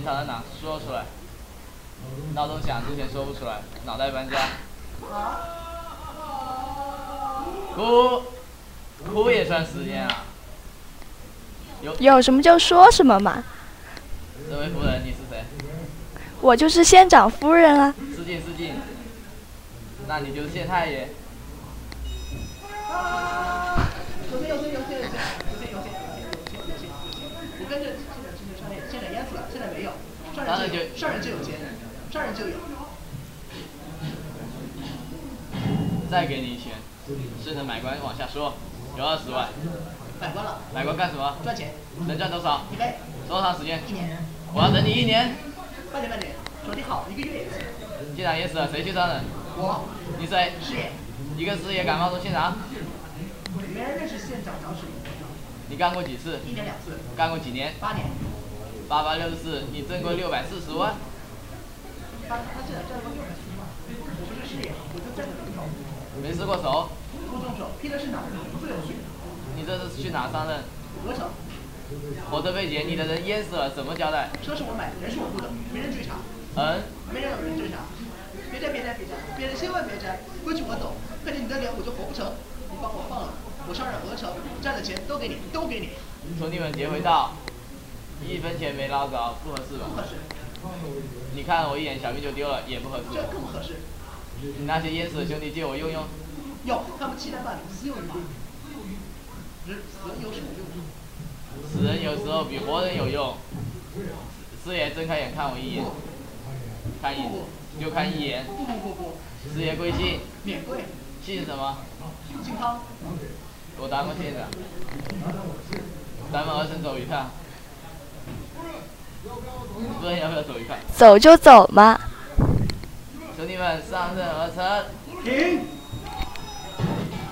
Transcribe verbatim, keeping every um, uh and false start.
钱藏在哪？说出来。闹钟响之前说不出来，脑袋搬家。哭，哭也算时间啊。有有什么就说什么嘛。 这位夫人，你是谁？ 我就是县长夫人啊。 失敬失敬。那你就是县太爷。 有钱有钱有钱有钱有钱有钱有钱有钱有钱！我跟着县长之前商业，县长淹死了，现在没有。商人就有，商人就有钱，商人就有。 再给你钱，顺着买官往下说，有二十万。 买官了。 买官干什么？ 赚钱。 能赚多少？ 一倍。 多长时间？ 一年。 我要等你一年。 半年半年，手气好，一个月也行。 县长也死了，谁去上任？ 我。 你谁？ 师爷。 一个师爷敢冒充县长？ 没人认识县长长史。 你干过几次？ 一年两次。 干过几年？ 八年。 八八六十四，你挣过六百四十万。 他他现在挣了六百四十万，我不是师爷，我就挣个平手。 没失过手。 不动手，拼的是脑子，不有趣。 你这是去哪上任？ 鹅城。 火车被劫，你的人淹死了，怎么交代？ 车是我买的，人是我雇的，没人追查。 嗯。 没人有人追查。别摘别摘别摘，别人千万别摘，规矩我懂，看见你的脸我就活不成。你把我放了，我上任鹅城，赚的钱都给你，都给你。 兄弟们劫回道，一分钱没捞着，不合适吧？ 不合适。 你看我一眼，小命就丢了，也不合适。 这更不合适。 你那些淹死的兄弟借我用用。 有，他们期待办理，死有余力。死人有什么用？ 死人有时候比活人有用。师爷睁开眼看我一眼，看一就看一眼。 不不不不。 师爷贵姓？ 免贵。 姓什么？ 姓汤。 我当过县长。咱们儿臣走一趟。夫人要不要走一趟？ 走就走嘛。 兄弟们，上任而成。 停。